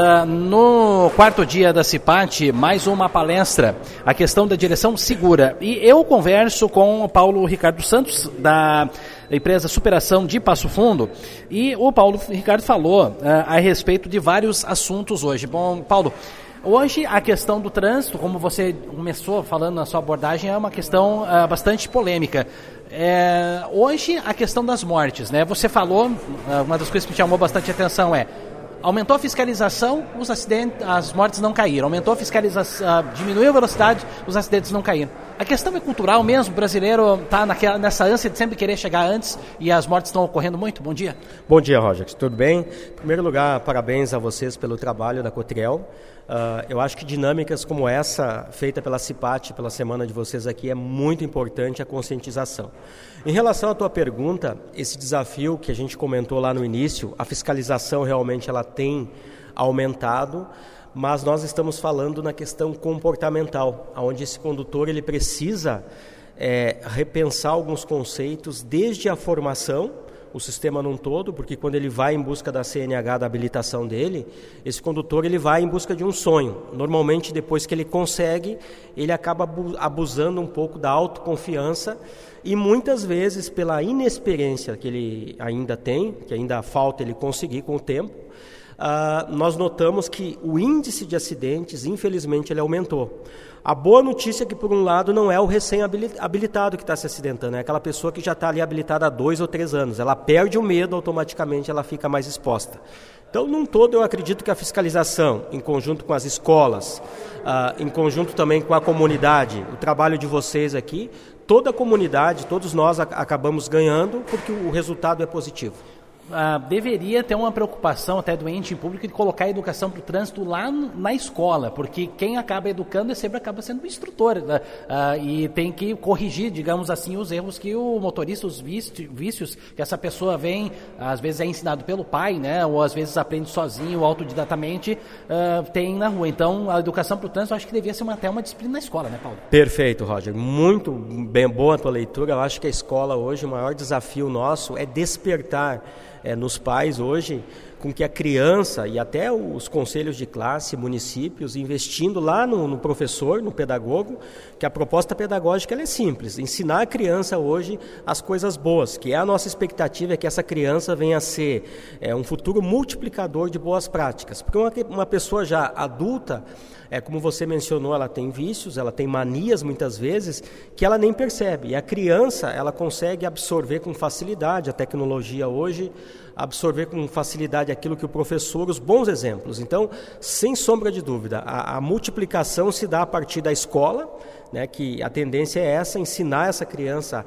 no quarto dia da CIPAT, mais uma palestra, a questão da direção segura. E eu converso com o Paulo Ricardo Santos, da empresa Superação de Passo Fundo, e o Paulo Ricardo falou a respeito de vários assuntos hoje. Bom, Paulo, hoje a questão do trânsito, como você começou falando na sua abordagem, é uma questão bastante polêmica. Hoje a questão das mortes, né? Você falou, uma das coisas que me chamou bastante atenção aumentou a fiscalização, os acidentes, as mortes não caíram. Aumentou a fiscalização, diminuiu a velocidade, os acidentes não caíram. A questão é cultural mesmo, o brasileiro está nessa ânsia de sempre querer chegar antes e as mortes estão ocorrendo muito. Bom dia. Bom dia, Roger. Tudo bem? Em primeiro lugar, parabéns a vocês pelo trabalho da Cotriel. Eu acho que dinâmicas como essa, feita pela CIPAT, pela semana de vocês aqui, é muito importante a conscientização. Em relação à tua pergunta, esse desafio que a gente comentou lá no início, a fiscalização realmente ela tem aumentado, mas nós estamos falando na questão comportamental, onde esse condutor ele precisa repensar alguns conceitos desde a formação, o sistema num todo, porque quando ele vai em busca da CNH, da habilitação dele, esse condutor ele vai em busca de um sonho. Normalmente, depois que ele consegue, ele acaba abusando um pouco da autoconfiança e muitas vezes pela inexperiência que ele ainda tem, que ainda falta ele conseguir com o tempo, nós notamos que o índice de acidentes, infelizmente, ele aumentou. A boa notícia é que, por um lado, não é o recém-habilitado que está se acidentando, é aquela pessoa que já está ali habilitada há 2 ou 3 anos. Ela perde o medo, automaticamente ela fica mais exposta. Então, num todo, eu acredito que a fiscalização, em conjunto com as escolas, em conjunto também com a comunidade, o trabalho de vocês aqui, toda a comunidade, todos nós acabamos ganhando porque o resultado é positivo. Deveria ter uma preocupação até do ente público de colocar a educação para o trânsito lá na escola, porque quem acaba educando sempre acaba sendo o instrutor, e tem que corrigir, digamos assim, os erros que o motorista, os vícios que essa pessoa vem, às vezes é ensinado pelo pai, né, ou às vezes aprende sozinho, autodidatamente, tem na rua. Então, a educação para o trânsito, eu acho que devia ser até uma disciplina na escola, né, Paulo? Perfeito, Roger. Muito bem, boa a tua leitura. Eu acho que a escola hoje, o maior desafio nosso é despertar nos pais hoje, com que a criança e até os conselhos de classe, municípios, investindo lá no professor, no pedagogo, que a proposta pedagógica ela é simples, ensinar a criança hoje as coisas boas, que é a nossa expectativa é que essa criança venha a ser um futuro multiplicador de boas práticas, porque uma pessoa já adulta, como você mencionou, ela tem vícios, ela tem manias muitas vezes, que ela nem percebe, e a criança ela consegue absorver com facilidade a tecnologia hoje, absorver com facilidade aquilo que o professor, os bons exemplos. Então, sem sombra de dúvida, a multiplicação se dá a partir da escola, né, que a tendência é essa, ensinar essa criança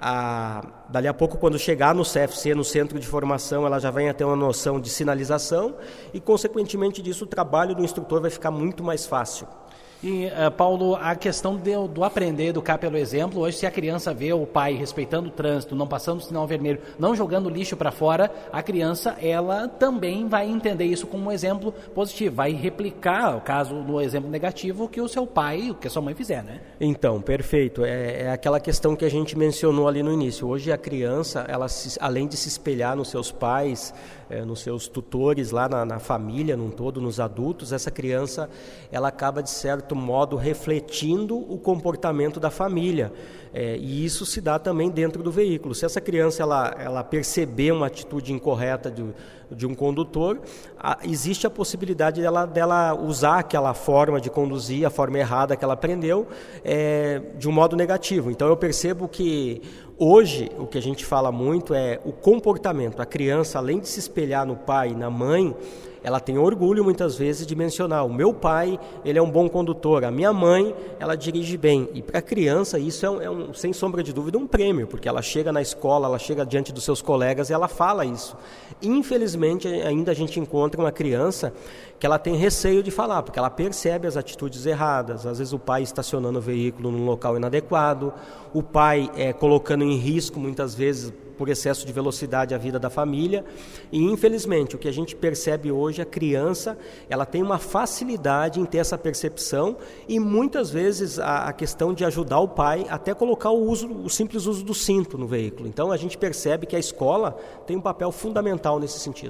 dali a pouco, quando chegar no CFC, no centro de formação, ela já vai ter uma noção de sinalização e, consequentemente disso, o trabalho do instrutor vai ficar muito mais fácil. E, Paulo, a questão do aprender, educar pelo exemplo, hoje se a criança vê o pai respeitando o trânsito, não passando o sinal vermelho, não jogando lixo para fora, a criança, ela também vai entender isso como um exemplo positivo, vai replicar, caso no exemplo negativo, o que o seu pai, o que a sua mãe fizer, né? Então, perfeito, é aquela questão que a gente mencionou ali no início. Hoje a criança, ela além de se espelhar nos seus pais, nos seus tutores lá na família, num todo, nos adultos, essa criança, ela acaba de certo modo refletindo o comportamento da família, e isso se dá também dentro do veículo. Se essa criança ela perceber uma atitude incorreta de um condutor, existe a possibilidade dela usar aquela forma de conduzir, a forma errada que ela aprendeu, de um modo negativo. Então eu percebo que hoje o que a gente fala muito é o comportamento. A criança, além de se espelhar no pai e na mãe, ela tem orgulho muitas vezes de mencionar: o meu pai, ele é um bom condutor, a minha mãe, ela dirige bem. E para a criança isso sem sombra de dúvida, um prêmio, porque ela chega na escola, ela chega diante dos seus colegas e ela fala isso. Infelizmente, ainda a gente encontra uma criança que ela tem receio de falar, porque ela percebe as atitudes erradas. Às vezes o pai estacionando o veículo num local inadequado, o pai colocando em risco, muitas vezes, por excesso de velocidade, a vida da família. E, infelizmente, o que a gente percebe hoje, a criança, ela tem uma facilidade em ter essa percepção e, muitas vezes, a questão de ajudar o pai até colocar o simples uso do cinto no veículo. Então, a gente percebe que a escola tem um papel fundamental nesse sentido.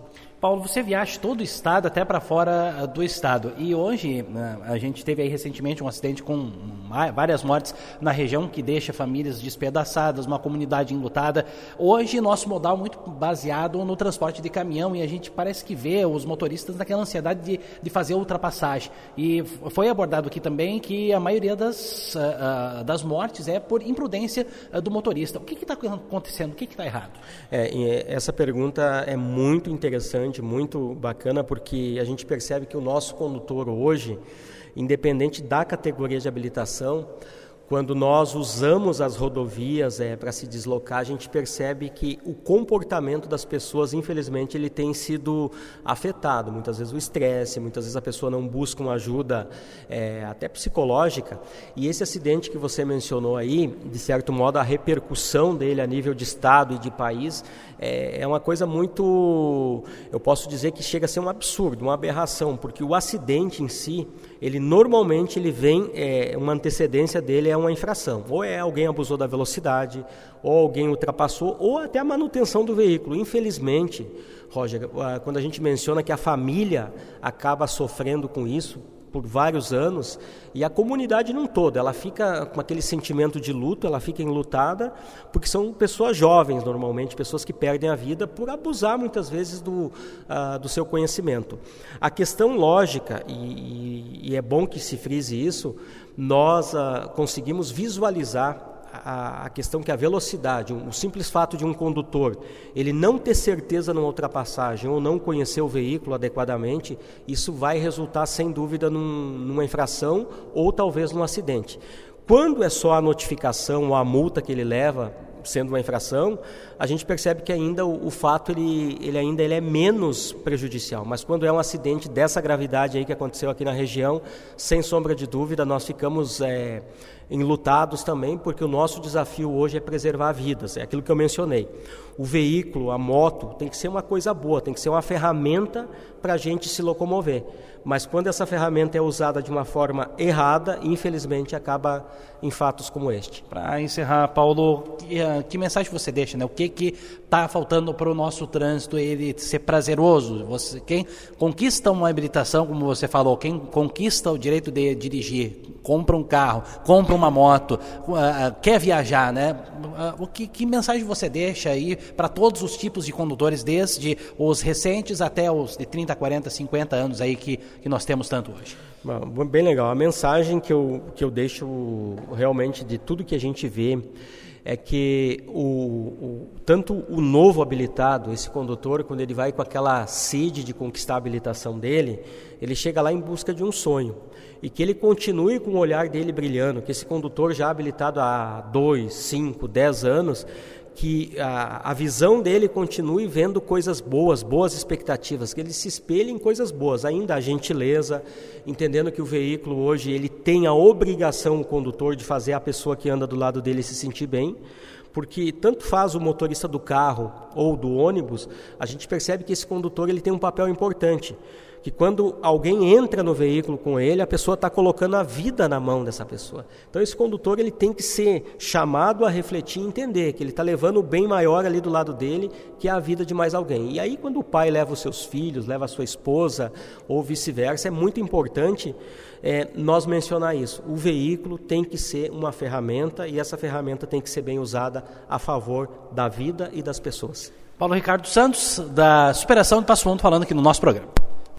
Paulo, você viaja todo o estado, até para fora do estado. E hoje, a gente teve aí recentemente um acidente com várias mortes na região, que deixa famílias despedaçadas, uma comunidade enlutada. Hoje, nosso modal muito baseado no transporte de caminhão, e a gente parece que vê os motoristas naquela ansiedade de fazer ultrapassagem. E foi abordado aqui também que a maioria das mortes é por imprudência do motorista. O que está acontecendo? O que está errado? Essa pergunta é muito interessante, muito bacana, porque a gente percebe que o nosso condutor hoje, independente da categoria de habilitação, quando nós usamos as rodovias para se deslocar, a gente percebe que o comportamento das pessoas, infelizmente, ele tem sido afetado. Muitas vezes o estresse, muitas vezes a pessoa não busca uma ajuda até psicológica. E esse acidente que você mencionou aí, de certo modo, a repercussão dele a nível de estado e de país é uma coisa muito, eu posso dizer que chega a ser um absurdo, uma aberração, porque o acidente em si, ele normalmente vem, uma antecedência dele é uma infração, ou alguém abusou da velocidade, ou alguém ultrapassou, ou até a manutenção do veículo. Infelizmente, Roger, quando a gente menciona que a família acaba sofrendo com isso por vários anos, e a comunidade num todo, ela fica com aquele sentimento de luto, ela fica enlutada, porque são pessoas jovens normalmente, pessoas que perdem a vida por abusar muitas vezes do seu conhecimento. A questão lógica, e é bom que se frise isso, nós conseguimos visualizar a questão que a velocidade, o simples fato de um condutor, ele não ter certeza numa ultrapassagem ou não conhecer o veículo adequadamente, isso vai resultar sem dúvida numa infração ou talvez num acidente. Quando é só a notificação ou a multa que ele leva, sendo uma infração, a gente percebe que ainda o fato ele é menos prejudicial, mas quando é um acidente dessa gravidade aí que aconteceu aqui na região, sem sombra de dúvida, nós ficamos enlutados também, porque o nosso desafio hoje é preservar vidas, é aquilo que eu mencionei. O veículo, a moto, tem que ser uma coisa boa, tem que ser uma ferramenta para a gente se locomover, mas quando essa ferramenta é usada de uma forma errada, infelizmente acaba em fatos como este. Para encerrar, Paulo, que mensagem você deixa, né? O que está faltando para o nosso trânsito ele ser prazeroso? Quem conquista uma habilitação, como você falou, quem conquista o direito de dirigir, compra um carro, compra uma moto, quer viajar, né? Que mensagem você deixa aí para todos os tipos de condutores, desde os recentes até os de 30, 40, 50 anos aí que nós temos tanto hoje? Bem legal. A mensagem que eu deixo realmente de tudo que a gente vê é que tanto o novo habilitado, esse condutor, quando ele vai com aquela sede de conquistar a habilitação dele, ele chega lá em busca de um sonho. E que ele continue com o olhar dele brilhando, que esse condutor já habilitado há 2, 5, 10 anos, que a visão dele continue vendo coisas boas expectativas, que ele se espelhe em coisas boas, ainda a gentileza, entendendo que o veículo hoje ele tem a obrigação, o condutor, de fazer a pessoa que anda do lado dele se sentir bem, porque tanto faz o motorista do carro ou do ônibus, a gente percebe que esse condutor ele tem um papel importante, que quando alguém entra no veículo com ele, a pessoa está colocando a vida na mão dessa pessoa. Então esse condutor ele tem que ser chamado a refletir e entender que ele está levando o bem maior ali do lado dele, que é a vida de mais alguém. E aí quando o pai leva os seus filhos, leva a sua esposa ou vice-versa, é muito importante nós mencionar isso. O veículo tem que ser uma ferramenta e essa ferramenta tem que ser bem usada a favor da vida e das pessoas. Paulo Ricardo Santos, da Superação de Passo Fundo, falando aqui no nosso programa.